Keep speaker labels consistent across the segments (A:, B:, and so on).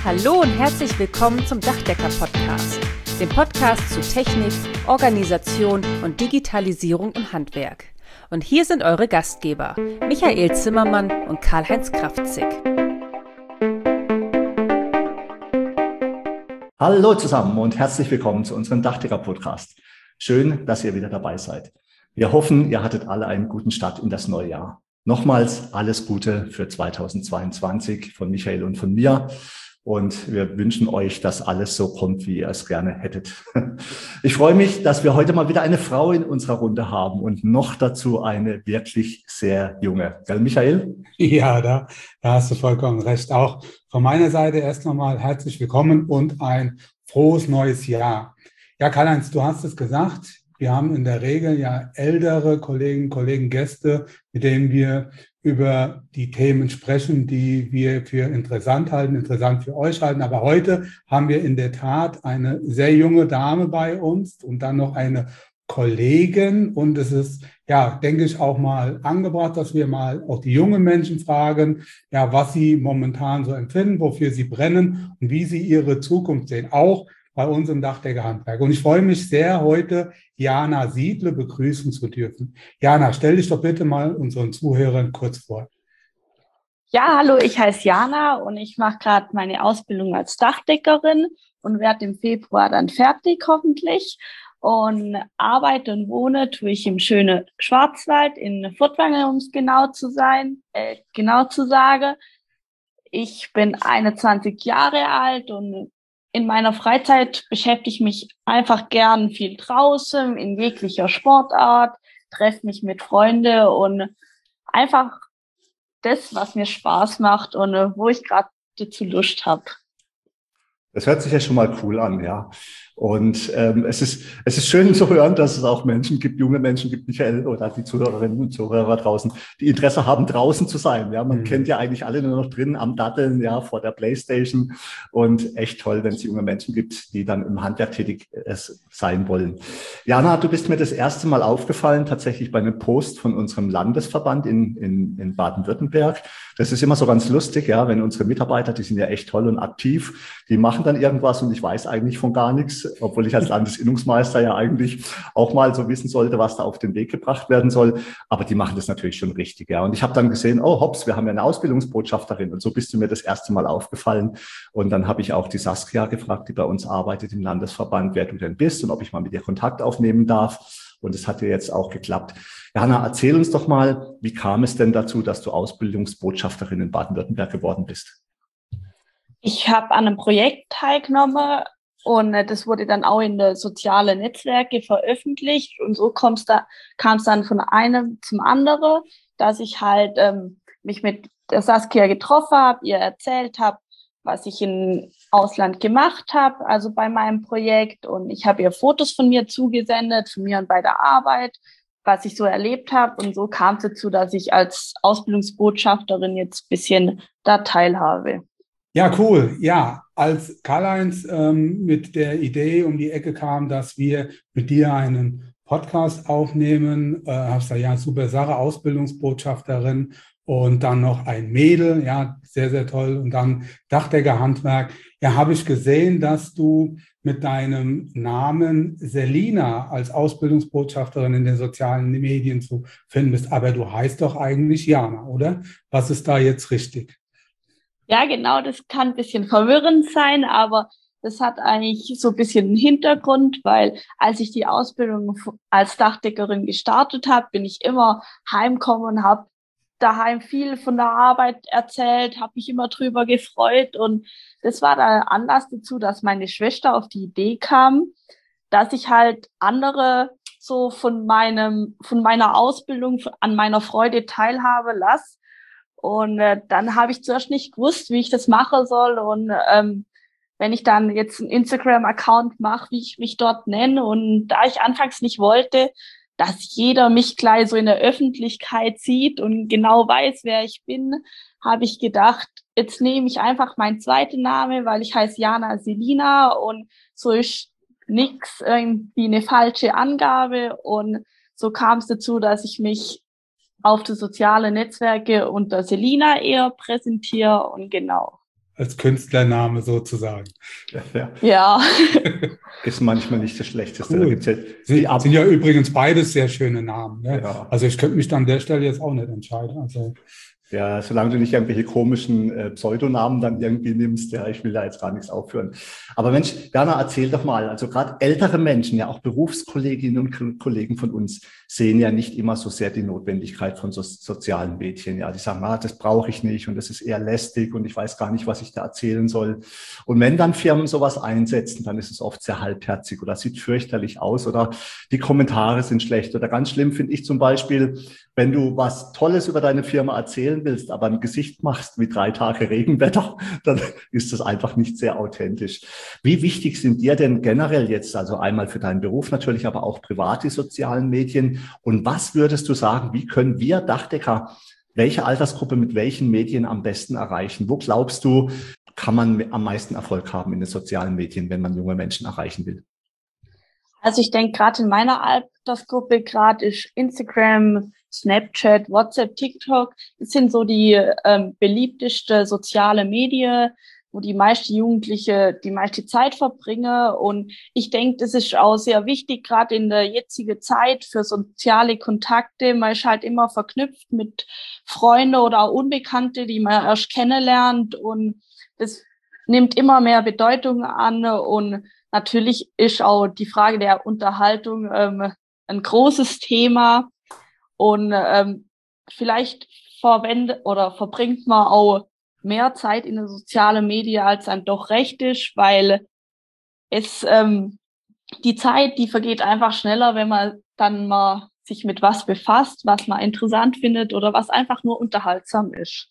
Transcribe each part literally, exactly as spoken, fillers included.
A: Hallo und herzlich willkommen zum Dachdecker-Podcast, dem Podcast zu Technik, Organisation und Digitalisierung im Handwerk. Und hier sind eure Gastgeber, Michael Zimmermann und Karl-Heinz Kraftzig.
B: Hallo zusammen und herzlich willkommen zu unserem Dachdecker-Podcast. Schön, dass ihr wieder dabei seid. Wir hoffen, ihr hattet alle einen guten Start in das neue Jahr. Nochmals alles Gute für zweitausendzweiundzwanzig von Michael und von mir. Und wir wünschen euch, dass alles so kommt, wie ihr es gerne hättet. Ich freue mich, dass wir heute mal wieder eine Frau in unserer Runde haben und noch dazu eine wirklich sehr junge. Gell, Michael?
C: Ja, da, da hast du vollkommen recht. Auch von meiner Seite erst nochmal herzlich willkommen und ein frohes neues Jahr. Ja, Karl-Heinz, du hast es gesagt. Wir haben in der Regel ja ältere Kolleginnen, Kollegen, Gäste, mit denen wir über die Themen sprechen, die wir für interessant halten, interessant für euch halten. Aber heute haben wir in der Tat eine sehr junge Dame bei uns und dann noch eine Kollegin. Und es ist, ja, denke ich, auch mal angebracht, dass wir mal auch die jungen Menschen fragen, ja, was sie momentan so empfinden, wofür sie brennen und wie sie ihre Zukunft sehen, auch bei uns im Dachdeckerhandwerk. Und ich freue mich sehr, heute Jana Siedle begrüßen zu dürfen. Jana, stell dich doch bitte mal unseren Zuhörern kurz vor.
D: Ja, hallo, ich heiße Jana und ich mache gerade meine Ausbildung als Dachdeckerin und werde im Februar dann fertig, hoffentlich. Und arbeite und wohne tue ich im schönen Schwarzwald in Furtwangen, um es genau zu sein, äh, genau zu sagen. Ich bin einundzwanzig Jahre alt und in meiner Freizeit beschäftige ich mich einfach gern viel draußen, in jeglicher Sportart, treffe mich mit Freunden und einfach das, was mir Spaß macht und wo ich gerade dazu Lust habe.
B: Das hört sich ja schon mal cool an, ja. Und ähm, es ist es ist schön zu hören, dass es auch Menschen gibt, junge Menschen gibt, Michael, oder die Zuhörerinnen und Zuhörer draußen, die Interesse haben, draußen zu sein. Ja, man mhm. kennt ja eigentlich alle nur noch drin am Datteln, ja, vor der Playstation. Und echt toll, wenn es junge Menschen gibt, die dann im Handwerk tätig äh, sein wollen. Jana, du bist mir das erste Mal aufgefallen, tatsächlich bei einem Post von unserem Landesverband in, in, in Baden-Württemberg. Das ist immer so ganz lustig, ja, wenn unsere Mitarbeiter, die sind ja echt toll und aktiv, die machen dann irgendwas und ich weiß eigentlich von gar nichts, obwohl ich als Landesinnungsmeister ja eigentlich auch mal so wissen sollte, was da auf den Weg gebracht werden soll. Aber die machen das natürlich schon richtig, ja. Und ich habe dann gesehen, oh hops, wir haben ja eine Ausbildungsbotschafterin und so bist du mir das erste Mal aufgefallen. Und dann habe ich auch die Saskia gefragt, die bei uns arbeitet im Landesverband, wer du denn bist und ob ich mal mit ihr Kontakt aufnehmen darf. Und es hat ja jetzt auch geklappt. Jana, erzähl uns doch mal, wie kam es denn dazu, dass du Ausbildungsbotschafterin in Baden-Württemberg geworden bist?
D: Ich habe an einem Projekt teilgenommen und das wurde dann auch in den sozialen Netzwerke veröffentlicht. Und so kam es da, kam es dann von einem zum anderen, dass ich halt ähm, mich mit der Saskia getroffen habe, ihr erzählt habe, was ich im Ausland gemacht habe, also bei meinem Projekt. Und ich habe ihr Fotos von mir zugesendet, von mir und bei der Arbeit, was ich so erlebt habe. Und so kam es dazu, dass ich als Ausbildungsbotschafterin jetzt ein bisschen da teilhabe.
C: Ja, cool. Ja, als Karl-Heinz ähm, mit der Idee um die Ecke kam, dass wir mit dir einen Podcast aufnehmen, äh, hast du ja super Sache, Ausbildungsbotschafterin und dann noch ein Mädel, ja, sehr, sehr toll. Und dann Dachdeckerhandwerk. Ja, habe ich gesehen, dass du mit deinem Namen Selina als Ausbildungsbotschafterin in den sozialen Medien zu finden bist. Aber du heißt doch eigentlich Jana, oder? Was ist da jetzt richtig?
D: Ja, genau, das kann ein bisschen verwirrend sein, aber das hat eigentlich so ein bisschen einen Hintergrund, weil als ich die Ausbildung als Dachdeckerin gestartet habe, bin ich immer heimgekommen und habe daheim viel von der Arbeit erzählt, habe mich immer drüber gefreut und das war der Anlass dazu, dass meine Schwester auf die Idee kam, dass ich halt andere so von meinem, von meiner Ausbildung an meiner Freude teilhabe lasse. Und äh, dann habe ich zuerst nicht gewusst, wie ich das machen soll. Und ähm, wenn ich dann jetzt einen Instagram-Account mache, wie ich mich dort nenne. Und da ich anfangs nicht wollte, dass jeder mich gleich so in der Öffentlichkeit sieht und genau weiß, wer ich bin, habe ich gedacht, jetzt nehme ich einfach meinen zweiten Namen, weil ich heiße Jana Selina und so ist nix irgendwie eine falsche Angabe. Und so kam es dazu, dass ich mich auf die sozialen Netzwerke unter Selina eher präsentiere und genau.
C: als Künstlername sozusagen.
B: Ja, ja.
D: Ja.
B: Ist manchmal nicht das Schlechteste.
C: Cool.
B: Da gibt's ja
C: sind,
B: Ab-
C: sind ja übrigens beides sehr schöne Namen. Ne?
B: Ja.
C: Also ich könnte mich an der Stelle jetzt auch nicht entscheiden. Also
B: Ja, solange du nicht irgendwelche komischen äh, Pseudonamen dann irgendwie nimmst, ja, ich will da jetzt gar nichts aufführen. Aber Mensch, Werner, erzähl doch mal, also gerade ältere Menschen, ja auch Berufskolleginnen und Ko- Kollegen von uns sehen ja nicht immer so sehr die Notwendigkeit von so sozialen Medien. Ja, die sagen, ah, das brauche ich nicht und das ist eher lästig und ich weiß gar nicht, was ich da erzählen soll. Und wenn dann Firmen sowas einsetzen, dann ist es oft sehr halbherzig oder sieht fürchterlich aus oder die Kommentare sind schlecht. Oder ganz schlimm finde ich zum Beispiel, wenn du was Tolles über deine Firma erzählen willst, aber ein Gesicht machst wie drei Tage Regenwetter, dann ist das einfach nicht sehr authentisch. Wie wichtig sind dir denn generell jetzt, also einmal für deinen Beruf natürlich, aber auch privat die sozialen Medien? Und was würdest du sagen, wie können wir Dachdecker welche Altersgruppe mit welchen Medien am besten erreichen? Wo glaubst du, kann man am meisten Erfolg haben in den sozialen Medien, wenn man junge Menschen erreichen will?
D: Also ich denke, gerade in meiner Altersgruppe, gerade ist Instagram, Snapchat, WhatsApp, TikTok, das sind so die ähm, beliebteste soziale Medien, wo die meisten Jugendliche die meiste Zeit verbringen. Und ich denke, das ist auch sehr wichtig, gerade in der jetzigen Zeit für soziale Kontakte. Man ist halt immer verknüpft mit Freunden oder auch Unbekannte, die man erst kennenlernt. Und das nimmt immer mehr Bedeutung an. Und natürlich ist auch die Frage der Unterhaltung ähm, ein großes Thema. Und ähm, vielleicht verwendet oder verbringt man auch mehr Zeit in den sozialen Medien, als einem doch recht ist, weil es ähm, die Zeit, die vergeht einfach schneller, wenn man dann mal sich mit was befasst, was man interessant findet oder was einfach nur unterhaltsam ist.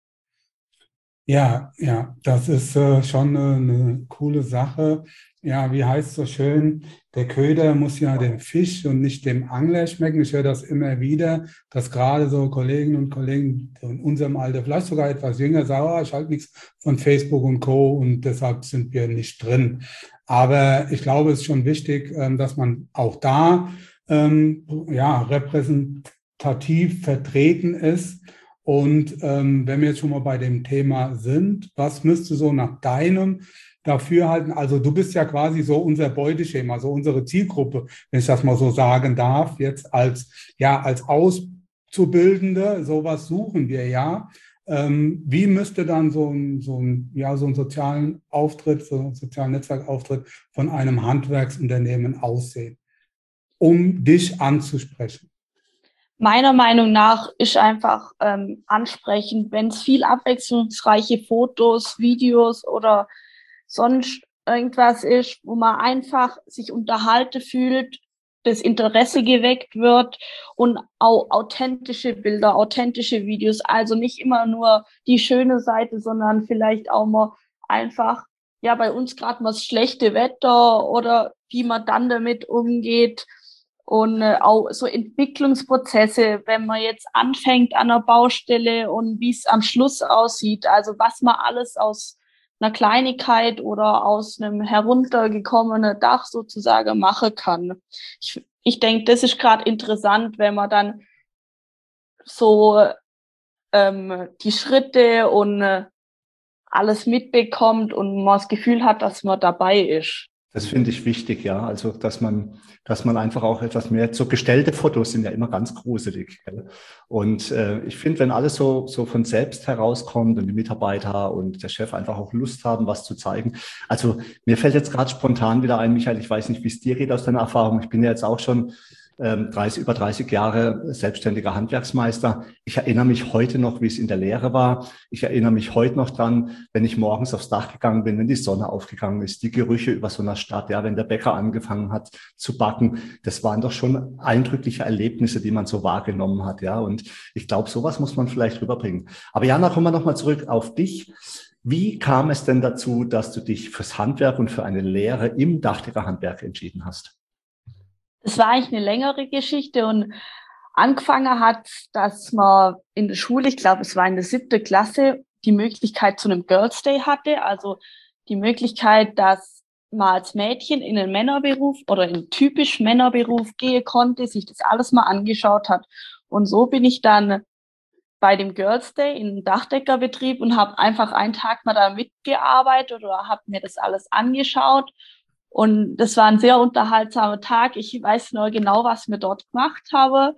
C: ja, ja, das ist äh, schon eine, eine coole Sache. Ja, wie heißt es so schön, der Köder muss ja dem Fisch und nicht dem Angler schmecken. Ich höre das immer wieder, dass gerade so Kolleginnen und Kollegen in unserem Alter, vielleicht sogar etwas jünger, sagen, oh, ich halte nichts von Facebook und Co. und deshalb sind wir nicht drin. Aber ich glaube, es ist schon wichtig, ähm, dass man auch da ähm, ja, repräsentativ vertreten ist. Und ähm, wenn wir jetzt schon mal bei dem Thema sind, was müsste so nach deinem Dafürhalten, also du bist ja quasi so unser Beuteschema, so unsere Zielgruppe, wenn ich das mal so sagen darf, jetzt als, ja, als Auszubildende, sowas suchen wir ja. Ähm, wie müsste dann so ein, so ein, ja, so ein sozialen Auftritt, so ein sozialen Netzwerkauftritt von einem Handwerksunternehmen aussehen, um dich anzusprechen?
D: Meiner Meinung nach ist einfach ähm, ansprechend, wenn es viel abwechslungsreiche Fotos, Videos oder sonst irgendwas ist, wo man einfach sich unterhalten fühlt, das Interesse geweckt wird und auch authentische Bilder, authentische Videos, also nicht immer nur die schöne Seite, sondern vielleicht auch mal einfach, ja, bei uns gerade mal das schlechte Wetter oder wie man dann damit umgeht. Und äh, auch so Entwicklungsprozesse, wenn man jetzt anfängt an einer Baustelle und wie es am Schluss aussieht, also was man alles aus einer Kleinigkeit oder aus einem heruntergekommenen Dach sozusagen machen kann. Ich, ich denke, das ist gerade interessant, wenn man dann so ähm, die Schritte und äh, alles mitbekommt und man das Gefühl hat, dass man dabei ist.
B: Das finde ich wichtig, ja. Also, dass man, dass man einfach auch etwas mehr, so gestellte Fotos sind ja immer ganz gruselig. Gell? Und äh, ich finde, wenn alles so, so von selbst herauskommt und die Mitarbeiter und der Chef einfach auch Lust haben, was zu zeigen. Also, mir fällt jetzt gerade spontan wieder ein, Michael, ich weiß nicht, wie es dir geht aus deiner Erfahrung. Ich bin ja jetzt auch schon ähm, dreißig, über dreißig Jahre selbstständiger Handwerksmeister. Ich erinnere mich heute noch, wie es in der Lehre war. Ich erinnere mich heute noch dran, wenn ich morgens aufs Dach gegangen bin, wenn die Sonne aufgegangen ist, die Gerüche über so einer Stadt, ja, wenn der Bäcker angefangen hat zu backen. Das waren doch schon eindrückliche Erlebnisse, die man so wahrgenommen hat, ja. Und ich glaube, sowas muss man vielleicht rüberbringen. Aber Jana, kommen wir nochmal zurück auf dich. Wie kam es denn dazu, dass du dich fürs Handwerk und für eine Lehre im Dachdeckerhandwerk entschieden hast?
D: Das war eigentlich eine längere Geschichte und angefangen hat, dass man in der Schule, ich glaube, es war in der siebten Klasse, die Möglichkeit zu einem Girls' Day hatte, also die Möglichkeit, dass man als Mädchen in einen Männerberuf oder in einen typisch Männerberuf gehen konnte, sich das alles mal angeschaut hat. Und so bin ich dann bei dem Girls Day in einem Dachdeckerbetrieb und habe einfach einen Tag mal da mitgearbeitet oder habe mir das alles angeschaut. Und das war ein sehr unterhaltsamer Tag. Ich weiß nur genau, was wir dort gemacht haben.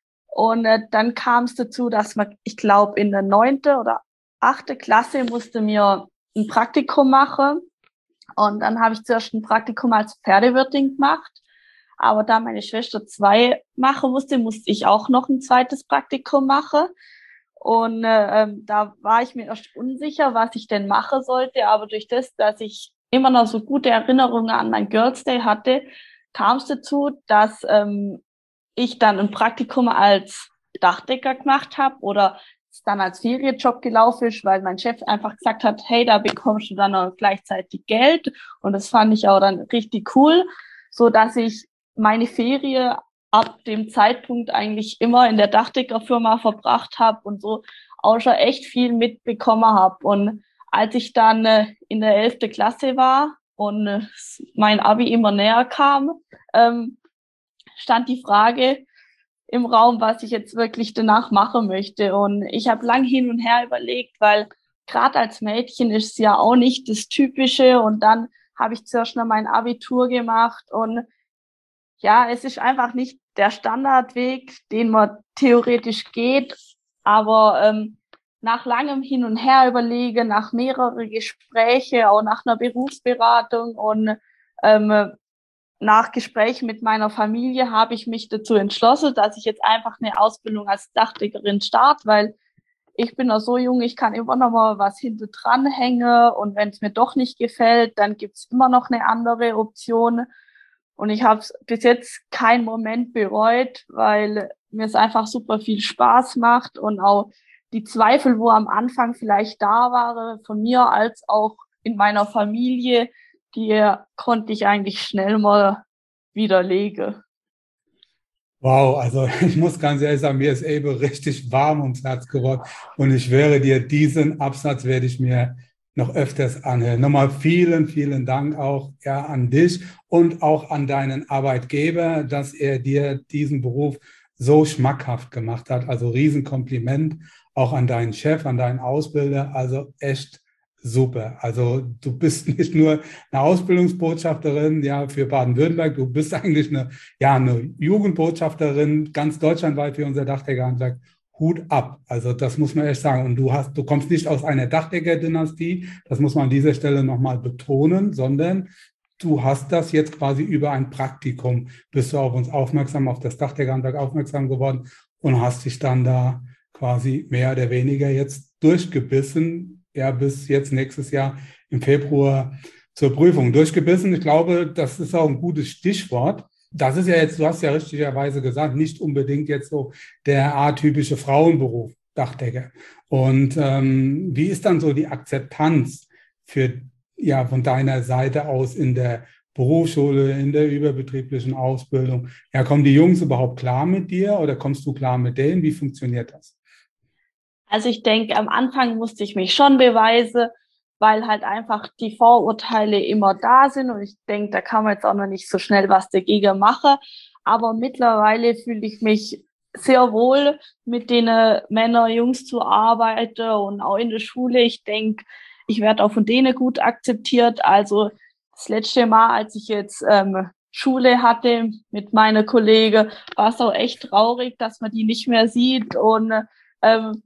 D: Und äh, dann kam es dazu, dass man, ich glaube, in der neunte oder achte Klasse musste mir ein Praktikum machen. Und dann habe ich zuerst ein Praktikum als Pferdewirtin gemacht. Aber da meine Schwester zwei machen musste, musste ich auch noch ein zweites Praktikum machen. Und äh, da war ich mir erst unsicher, was ich denn machen sollte. Aber durch das, dass ich immer noch so gute Erinnerungen an mein Girls Day hatte, kam es dazu, dass ähm, ich dann ein Praktikum als Dachdecker gemacht habe oder es dann als Ferienjob gelaufen ist, weil mein Chef einfach gesagt hat, hey, da bekommst du dann auch gleichzeitig Geld. Und das fand ich auch dann richtig cool, so dass ich meine Ferie ab dem Zeitpunkt eigentlich immer in der Dachdeckerfirma verbracht habe und so auch schon echt viel mitbekommen habe. Und als ich dann äh, in der elften Klasse war und äh, mein Abi immer näher kam, ähm, stand die Frage im Raum, was ich jetzt wirklich danach machen möchte. Und ich habe lang hin und her überlegt, weil gerade als Mädchen ist es ja auch nicht das Typische. Und dann habe ich zuerst noch mein Abitur gemacht. Und ja, es ist einfach nicht der Standardweg, den man theoretisch geht. Aber ähm, nach langem Hin und Her überlegen, nach mehreren Gesprächen, auch nach einer Berufsberatung und ähm, nach Gesprächen mit meiner Familie habe ich mich dazu entschlossen, dass ich jetzt einfach eine Ausbildung als Dachdeckerin starte, weil ich bin noch so jung, ich kann immer noch mal was hinter dran hängen und wenn es mir doch nicht gefällt, dann gibt's immer noch eine andere Option. Und ich habe es bis jetzt keinen Moment bereut, weil mir es einfach super viel Spaß macht und auch die Zweifel, wo am Anfang vielleicht da waren, von mir als auch in meiner Familie, die konnte ich eigentlich schnell mal widerlegen.
C: Wow, also ich muss ganz ehrlich sagen, mir ist Elbe richtig warm ums Herz geworden und ich schwöre dir, diesen Absatz werde ich mir noch öfters anhören. Nochmal vielen, vielen Dank auch ja, an dich und auch an deinen Arbeitgeber, dass er dir diesen Beruf so schmackhaft gemacht hat. Also Riesenkompliment auch an deinen Chef, an deinen Ausbilder. Also echt super. Also du bist nicht nur eine Ausbildungsbotschafterin ja, für Baden-Württemberg, du bist eigentlich eine, ja, eine Jugendbotschafterin ganz deutschlandweit für unser Dachdeckerhandwerk. Hut ab. Also das muss man echt sagen. Und du hast, du kommst nicht aus einer Dachdecker-Dynastie, das muss man an dieser Stelle nochmal betonen, sondern du hast das jetzt quasi über ein Praktikum, bist du auf uns aufmerksam, auf das Dachdeckerhandwerk aufmerksam geworden und hast dich dann da quasi mehr oder weniger jetzt durchgebissen, ja, bis jetzt nächstes Jahr im Februar zur Prüfung durchgebissen. Ich glaube, das ist auch ein gutes Stichwort. Das ist ja jetzt, du hast ja richtigerweise gesagt, nicht unbedingt jetzt so der atypische Frauenberuf, Dachdecker. Und ähm, wie ist dann so die Akzeptanz für, ja, von deiner Seite aus in der Berufsschule, in der überbetrieblichen Ausbildung? Ja, kommen die Jungs überhaupt klar mit dir oder kommst du klar mit denen? Wie funktioniert das?
D: Also ich denke, am Anfang musste ich mich schon beweisen, weil halt einfach die Vorurteile immer da sind und ich denke, da kann man jetzt auch noch nicht so schnell was dagegen machen. Aber mittlerweile fühle ich mich sehr wohl, mit den Männern, Jungs zu arbeiten und auch in der Schule. Ich denke, ich werde auch von denen gut akzeptiert. Also das letzte Mal, als ich jetzt ähm, Schule hatte mit meiner Kollegen, war es auch echt traurig, dass man die nicht mehr sieht. Und ähm,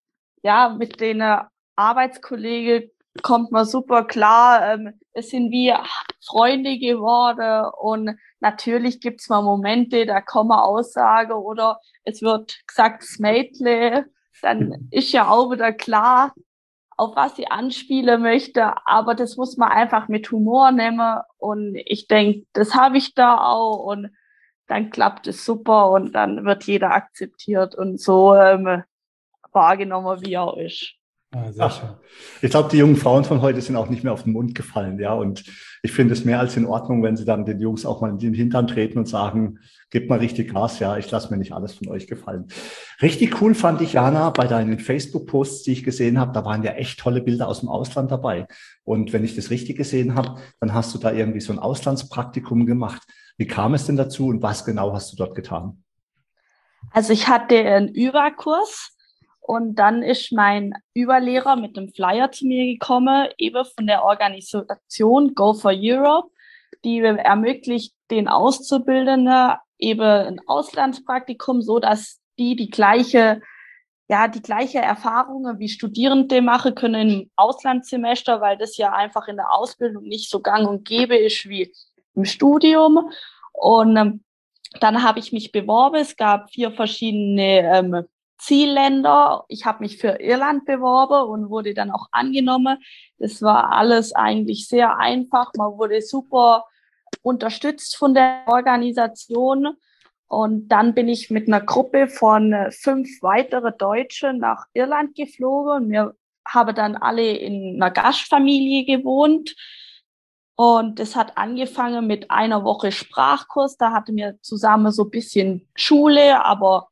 D: ja, mit den Arbeitskollegen kommt man super klar. Ähm, es sind wie Freunde geworden und natürlich gibt's mal Momente, da kommen Aussagen oder es wird gesagt, das Mädle, dann ist ja auch wieder klar, auf was sie anspielen möchte, aber das muss man einfach mit Humor nehmen und ich denke, das habe ich da auch und dann klappt es super und dann wird jeder akzeptiert und so ähm, wahrgenommen, wie er ist.
C: Ja, sehr schön.
B: Ich glaube, die jungen Frauen von heute sind auch nicht mehr auf den Mund gefallen, ja. Und ich finde es mehr als in Ordnung, wenn sie dann den Jungs auch mal in den Hintern treten und sagen, gebt mal richtig Gas, ja, ich lasse mir nicht alles von euch gefallen. Richtig cool fand ich, Jana, bei deinen Facebook-Posts, die ich gesehen habe, da waren ja echt tolle Bilder aus dem Ausland dabei. Und wenn ich das richtig gesehen habe, dann hast du da irgendwie so ein Auslandspraktikum gemacht. Wie kam es denn dazu und was genau hast du dort getan?
D: Also ich hatte einen Ü B A-Kurs. Und dann ist mein Überlehrer mit einem Flyer zu mir gekommen, eben von der Organisation Go for Europe, die ermöglicht den Auszubildenden eben ein Auslandspraktikum, so dass die die gleiche, ja, die gleiche Erfahrungen wie Studierende machen können im Auslandssemester, weil das ja einfach in der Ausbildung nicht so gang und gäbe ist wie im Studium. Und ähm, dann habe ich mich beworben. Es gab vier verschiedene ähm, Zielländer. Ich habe mich für Irland beworben und wurde dann auch angenommen. Das war alles eigentlich sehr einfach. Man wurde super unterstützt von der Organisation. Und dann bin ich mit einer Gruppe von fünf weitere Deutsche nach Irland geflogen. Wir haben dann alle in einer Gastfamilie gewohnt. Und es hat angefangen mit einer Woche Sprachkurs. Da hatten wir zusammen so ein bisschen Schule, aber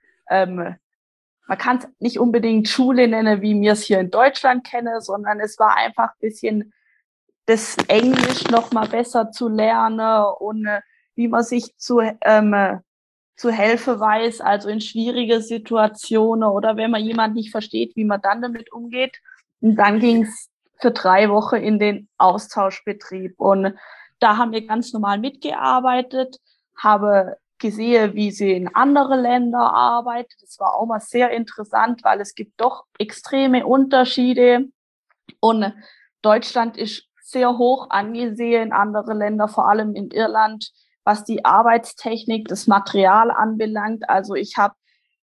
D: ähm, man kann es nicht unbedingt Schule nennen, wie wir es hier in Deutschland kennen, sondern es war einfach ein bisschen das Englisch noch mal besser zu lernen und äh, wie man sich zu ähm, zu helfen weiß, also in schwierige Situationen oder wenn man jemand nicht versteht, wie man dann damit umgeht. Und dann ging's für drei Wochen in den Austauschbetrieb und da haben wir ganz normal mitgearbeitet, habe gesehen, wie sie in andere Länder arbeiten. Das war auch mal sehr interessant, weil es gibt doch extreme Unterschiede und Deutschland ist sehr hoch angesehen in andere Länder, vor allem in Irland, was die Arbeitstechnik, das Material anbelangt. Also ich habe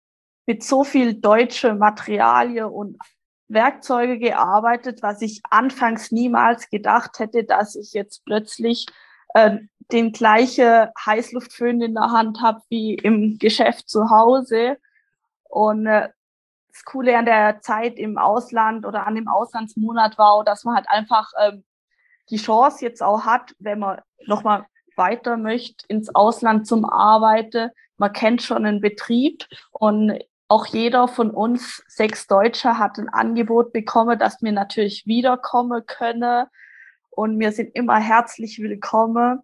D: mit so viel deutsche Materialien und Werkzeuge gearbeitet, was ich anfangs niemals gedacht hätte, dass ich jetzt plötzlich äh, den gleiche Heißluftföhn in der Hand habe wie im Geschäft zu Hause. Und äh, das Coole an der Zeit im Ausland oder an dem Auslandsmonat war, dass man halt einfach ähm, die Chance jetzt auch hat, wenn man nochmal weiter möchte ins Ausland zum Arbeiten. Man kennt schon einen Betrieb und auch jeder von uns, sechs Deutsche, hat ein Angebot bekommen, dass wir natürlich wiederkommen können und wir sind immer herzlich willkommen.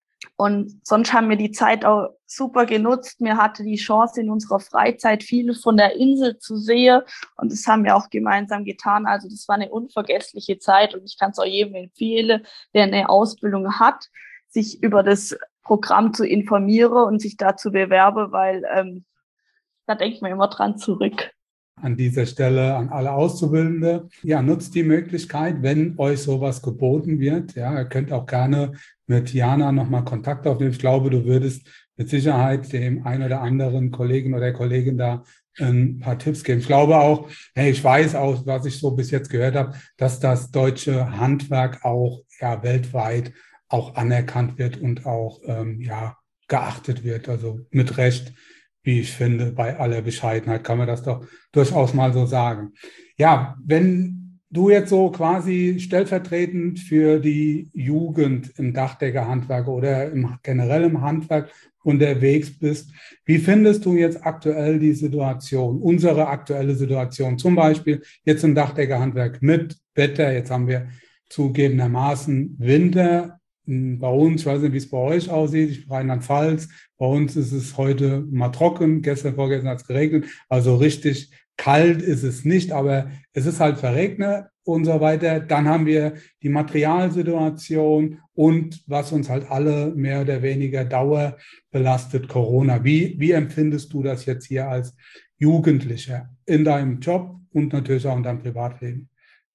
D: Und sonst haben wir die Zeit auch super genutzt. Wir hatten die Chance, in unserer Freizeit viel von der Insel zu sehen. Und das haben wir auch gemeinsam getan. Also das war eine unvergessliche Zeit. Und ich kann es auch jedem empfehlen, der eine Ausbildung hat, sich über das Programm zu informieren und sich da zu bewerben, weil ähm, da denkt man immer dran zurück.
C: An dieser Stelle an alle Auszubildende. Ja, nutzt die Möglichkeit, wenn euch sowas geboten wird. Ja, ihr könnt auch gerne mit Jana nochmal Kontakt aufnehmen. Ich glaube, du würdest mit Sicherheit dem einen oder anderen Kollegen oder Kollegin da ein paar Tipps geben. Ich glaube auch, hey, ich weiß auch, was ich so bis jetzt gehört habe, dass das deutsche Handwerk auch ja weltweit auch anerkannt wird und auch ähm, ja geachtet wird. Also mit Recht, wie ich finde, bei aller Bescheidenheit kann man das doch durchaus mal so sagen. Ja, wenn du jetzt so quasi stellvertretend für die Jugend im Dachdeckerhandwerk oder im, generell im Handwerk unterwegs bist, wie findest du jetzt aktuell die Situation, unsere aktuelle Situation, zum Beispiel jetzt im Dachdeckerhandwerk mit Wetter, jetzt haben wir zugegebenermaßen Winter. Bei uns, ich weiß nicht, wie es bei euch aussieht, ich bin Rheinland-Pfalz, bei uns ist es heute mal trocken, gestern, vorgestern hat es geregnet, also richtig kalt ist es nicht, aber es ist halt verregnet und so weiter. Dann haben wir die Materialsituation und was uns halt alle mehr oder weniger Dauer belastet, Corona. Wie, wie empfindest du das jetzt hier als Jugendlicher in deinem Job und natürlich auch in deinem Privatleben?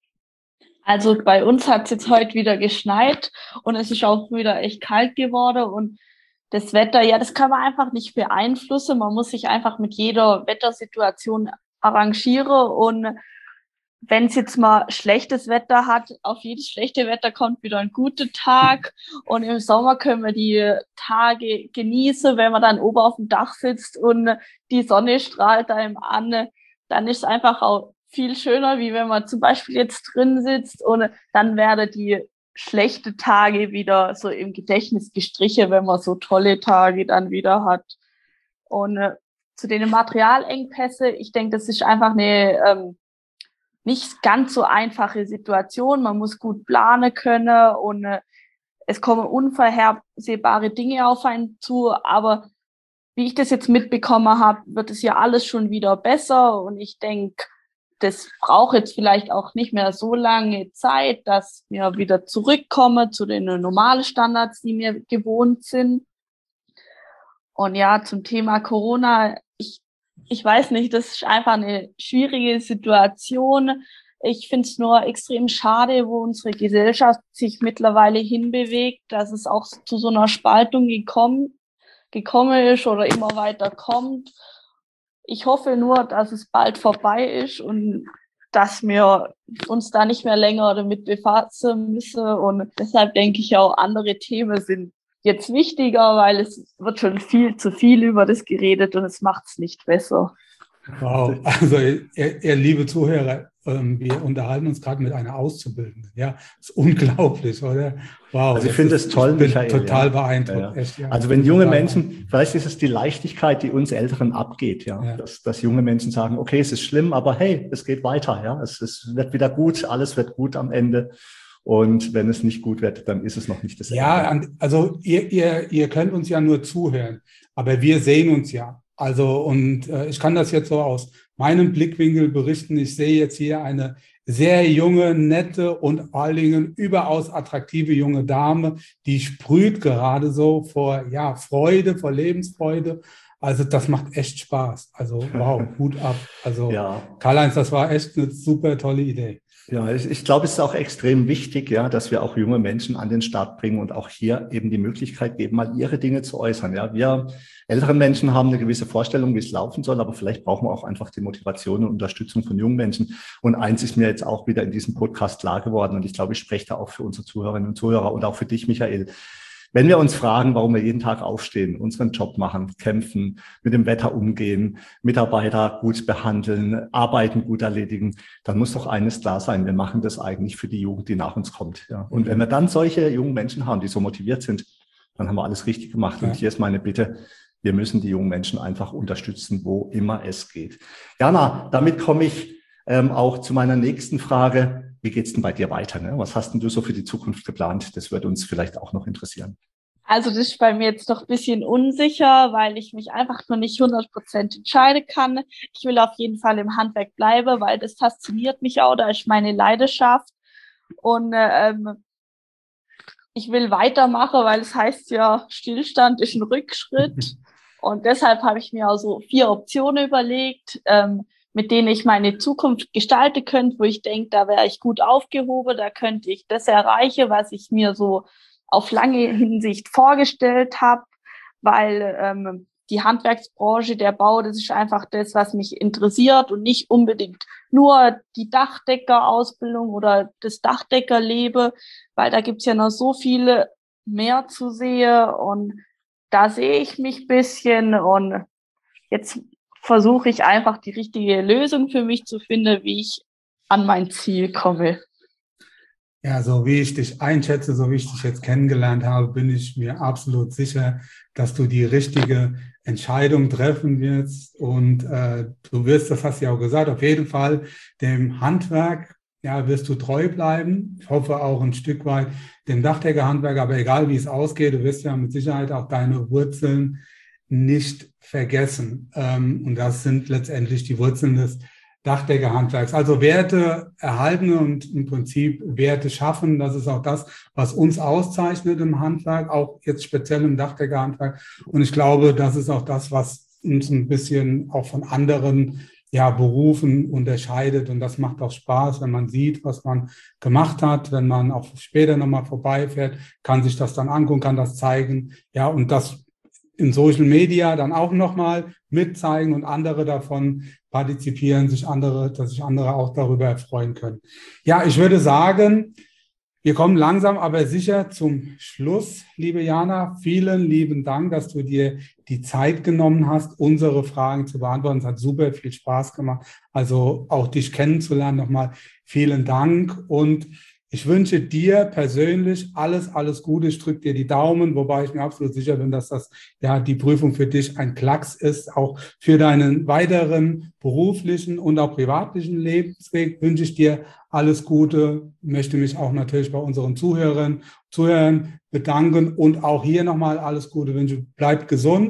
D: Also bei uns hat es jetzt heute wieder geschneit und es ist auch wieder echt kalt geworden und das Wetter, ja, das kann man einfach nicht beeinflussen. Man muss sich einfach mit jeder Wettersituation arrangieren und wenn es jetzt mal schlechtes Wetter hat, auf jedes schlechte Wetter kommt wieder ein guter Tag und im Sommer können wir die Tage genießen, wenn man dann oben auf dem Dach sitzt und die Sonne strahlt einem an, dann ist es einfach auch viel schöner, wie wenn man zum Beispiel jetzt drin sitzt und dann werden die schlechte Tage wieder so im Gedächtnis gestrichen, wenn man so tolle Tage dann wieder hat. Und äh, zu den Materialengpässe, ich denke, das ist einfach eine ähm, nicht ganz so einfache Situation. Man muss gut planen können und äh, es kommen unvorhersehbare Dinge auf einen zu, aber wie ich das jetzt mitbekommen habe, wird es ja alles schon wieder besser und ich denke, das braucht jetzt vielleicht auch nicht mehr so lange Zeit, dass wir wieder zurückkommen zu den normalen Standards, die wir gewohnt sind. Und ja, zum Thema Corona, ich, ich weiß nicht, das ist einfach eine schwierige Situation. Ich finde es nur extrem schade, wo unsere Gesellschaft sich mittlerweile hinbewegt, dass es auch zu so einer Spaltung gekommen, gekommen ist oder immer weiter kommt. Ich hoffe nur, dass es bald vorbei ist und dass wir uns da nicht mehr länger damit befassen müssen. Und deshalb denke ich auch, andere Themen sind jetzt wichtiger, weil es wird schon viel zu viel über das geredet und es macht es nicht besser.
C: Wow, also ihr, ihr liebe Zuhörer, ähm, wir unterhalten uns gerade mit einer Auszubildenden. Ja, das ist unglaublich, oder? Wow.
B: Also ich finde es toll,
C: ich bin
B: Michael.
C: Total
B: ja.
C: beeindruckt.
B: Ja, ja.
C: Echt, ja.
B: Also wenn junge Menschen, vielleicht ist es die Leichtigkeit, die uns Älteren abgeht, ja,
C: ja.
B: Dass, dass junge Menschen sagen, okay, es ist schlimm, aber hey, es geht weiter, ja, es, es wird wieder gut, alles wird gut am Ende. Und wenn es nicht gut wird, dann ist es noch nicht das
C: ja,
B: Ende.
C: Ja, also ihr, ihr, ihr könnt uns ja nur zuhören, aber wir sehen uns ja. Also und äh, ich kann das jetzt so aus meinem Blickwinkel berichten. Ich sehe jetzt hier eine sehr junge, nette und vor allen Dingen überaus attraktive junge Dame, die sprüht gerade so vor ja Freude, vor Lebensfreude. Also das macht echt Spaß. Also wow, Hut ab. Also ja. Karl-Heinz, das war echt eine super tolle Idee.
B: Ja, ich, ich glaube, es ist auch extrem wichtig, ja, dass wir auch junge Menschen an den Start bringen und auch hier eben die Möglichkeit geben, mal ihre Dinge zu äußern. Ja, wir älteren Menschen haben eine gewisse Vorstellung, wie es laufen soll, aber vielleicht brauchen wir auch einfach die Motivation und Unterstützung von jungen Menschen. Und eins ist mir jetzt auch wieder in diesem Podcast klar geworden und ich glaube, ich spreche da auch für unsere Zuhörerinnen und Zuhörer und auch für dich, Michael. Wenn wir uns fragen, warum wir jeden Tag aufstehen, unseren Job machen, kämpfen, mit dem Wetter umgehen, Mitarbeiter gut behandeln, Arbeiten gut erledigen, dann muss doch eines klar sein, wir machen das eigentlich für die Jugend, die nach uns kommt. Ja. Und wenn wir dann solche jungen Menschen haben, die so motiviert sind, dann haben wir alles richtig gemacht. Und hier ist meine Bitte, wir müssen die jungen Menschen einfach unterstützen, wo immer es geht. Jana, damit komme ich ähm, auch zu meiner nächsten Frage. Wie geht's denn bei dir weiter? Ne? Was hast denn du so für die Zukunft geplant? Das würde uns vielleicht auch noch interessieren.
D: Also das ist bei mir jetzt noch ein bisschen unsicher, weil ich mich einfach noch nicht hundert Prozent entscheiden kann. Ich will auf jeden Fall im Handwerk bleiben, weil das fasziniert mich auch, da ist meine Leidenschaft. Und ähm, ich will weitermachen, weil es heißt ja, Stillstand ist ein Rückschritt. Und deshalb habe ich mir auch so vier Optionen überlegt, ähm, mit denen ich meine Zukunft gestalten könnte, wo ich denke, da wäre ich gut aufgehoben, da könnte ich das erreichen, was ich mir so auf lange Hinsicht vorgestellt habe, weil ähm, die Handwerksbranche, der Bau, das ist einfach das, was mich interessiert und nicht unbedingt nur die Dachdeckerausbildung oder das Dachdeckerleben, weil da gibt's ja noch so viele mehr zu sehen und da sehe ich mich ein bisschen und jetzt versuche ich einfach die richtige Lösung für mich zu finden, wie ich an mein Ziel komme.
C: Ja, so wie ich dich einschätze, so wie ich dich jetzt kennengelernt habe, bin ich mir absolut sicher, dass du die richtige Entscheidung treffen wirst. Und äh, du wirst, das hast du ja auch gesagt, auf jeden Fall dem Handwerk, ja, wirst du treu bleiben. Ich hoffe auch ein Stück weit dem Dachdeckerhandwerk, aber egal wie es ausgeht, du wirst ja mit Sicherheit auch deine Wurzeln nicht vergessen. Ähm, und das sind letztendlich die Wurzeln des Dachdeckerhandwerks. Also Werte erhalten und im Prinzip Werte schaffen. Das ist auch das, was uns auszeichnet im Handwerk, auch jetzt speziell im Dachdeckerhandwerk. Und ich glaube, das ist auch das, was uns ein bisschen auch von anderen ja, Berufen unterscheidet. Und das macht auch Spaß, wenn man sieht, was man gemacht hat. Wenn man auch später nochmal vorbeifährt, kann sich das dann angucken, kann das zeigen. Ja, und das in Social Media dann auch nochmal mitzeigen und andere davon partizipieren, sich andere, dass sich andere auch darüber erfreuen können. Ja, ich würde sagen, wir kommen langsam aber sicher zum Schluss, liebe Jana. Vielen lieben Dank, dass du dir die Zeit genommen hast, unsere Fragen zu beantworten. Es hat super viel Spaß gemacht. Also auch dich kennenzulernen nochmal. Vielen Dank und ich wünsche dir persönlich alles, alles Gute. Ich drücke dir die Daumen, wobei ich mir absolut sicher bin, dass das ja die Prüfung für dich ein Klacks ist. Auch für deinen weiteren beruflichen und auch privatlichen Lebensweg wünsche ich dir alles Gute. Ich möchte mich auch natürlich bei unseren Zuhörern, Zuhörern bedanken und auch hier nochmal alles Gute wünsche. Bleib gesund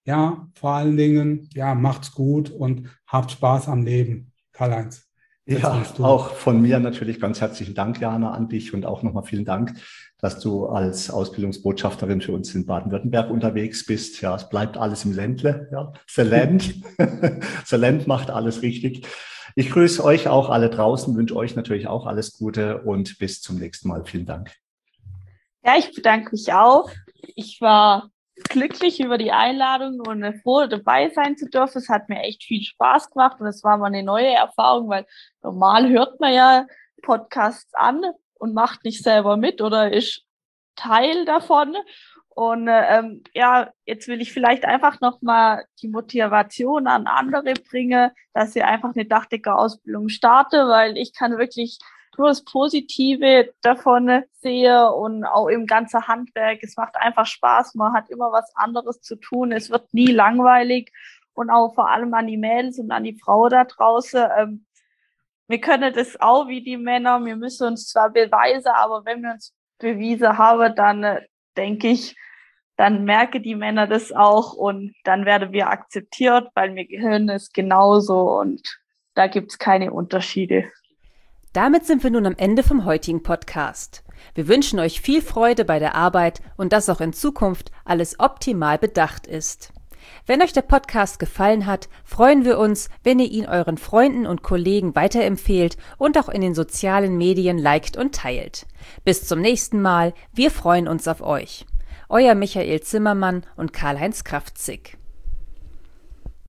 C: ja, vor allen Dingen, ja, macht's gut und habt Spaß am Leben. Karl-Heinz.
B: Ja, auch von mir natürlich ganz herzlichen Dank, Jana, an dich und auch nochmal vielen Dank, dass du als Ausbildungsbotschafterin für uns in Baden-Württemberg unterwegs bist. Ja, es bleibt alles im Ländle. Ja, The Land. The Land macht alles richtig. Ich grüße euch auch alle draußen, wünsche euch natürlich auch alles Gute und bis zum nächsten Mal. Vielen Dank.
D: Ja, ich bedanke mich auch. Ich war glücklich über die Einladung und froh, dabei sein zu dürfen. Es hat mir echt viel Spaß gemacht und es war mal eine neue Erfahrung, weil normal hört man ja Podcasts an und macht nicht selber mit oder ist Teil davon. Und ähm, ja, jetzt will ich vielleicht einfach nochmal die Motivation an andere bringen, dass sie einfach eine Dachdecker-Ausbildung starten, weil ich kann wirklich nur das Positive davon sehe und auch im ganzen Handwerk. Es macht einfach Spaß. Man hat immer was anderes zu tun. Es wird nie langweilig. Und auch vor allem an die Mädels und an die Frau da draußen. Ähm, wir können das auch wie die Männer. Wir müssen uns zwar beweisen, aber wenn wir uns bewiesen haben, dann äh, denke ich, dann merke die Männer das auch und dann werden wir akzeptiert, weil wir gehören es genauso und da gibt es keine Unterschiede.
A: Damit sind wir nun am Ende vom heutigen Podcast. Wir wünschen euch viel Freude bei der Arbeit und dass auch in Zukunft alles optimal bedacht ist. Wenn euch der Podcast gefallen hat, freuen wir uns, wenn ihr ihn euren Freunden und Kollegen weiterempfehlt und auch in den sozialen Medien liked und teilt. Bis zum nächsten Mal, wir freuen uns auf euch. Euer Michael Zimmermann und Karl-Heinz Kraftzig.